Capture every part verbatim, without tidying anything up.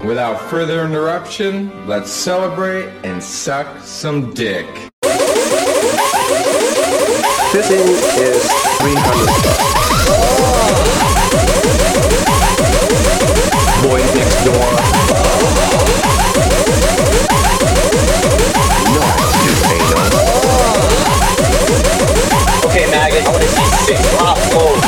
without further interruption, let's celebrate and suck some dick. This thing is three hundred bucks. Boy next door. No, you say no. Okay, maggot, I want to see six pop clothes.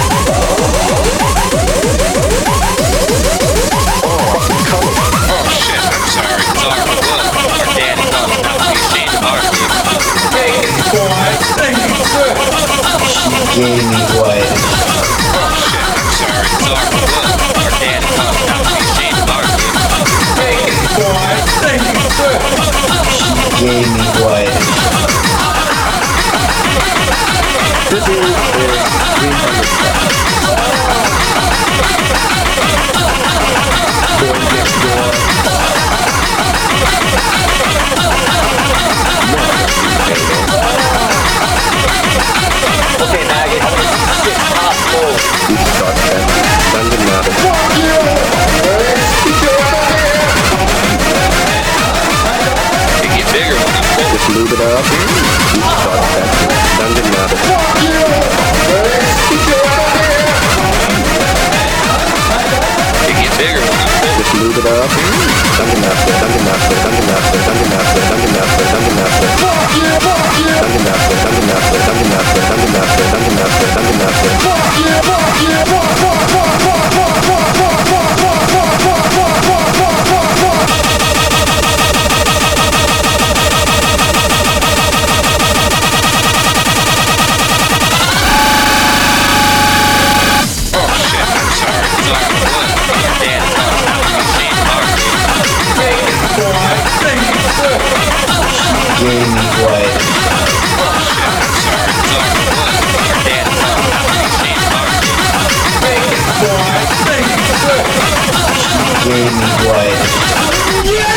Oh, fucking color. Oh shit, I'm sorry. Sorry, what? Our daddy told us not to be ashamed of our kids. Take it, boy. Thank you, sir. Gave me what? Oh shit, I'm sorry. Sorry, what? Our daddy told us not to be ashamed of our kids. Take it, boy. Thank you, sir. Gave me what? This is three hundred bucks. Boy next door. No, you say no. Okay, maggot, I want to see six pop clothes. You start that. Doesn't matter. It get bigger when I'm full. Just lube it up. You start that. Doesn't matter. It get bigger when I'm full. Just lube it up. Dungeon Master, Dungeon Master, Dungeon Master, Dungeon Master, Dungeon Master, Dungeon Master. Dungeon Master, Dungeon Master, Dungeon Master, Dungeon Master, Dungeon Master, Dungeon Oh shit, I'm sorry. Sorry, what? Our daddy told us not to be ashamed of our kids. Take it, boy. Thank you, sir. Gave me what? Oh shit, I'm sorry. Sorry, what? Our daddy told us not to be ashamed of our kids. Take it, boy. Thank you, sir. Gave me what?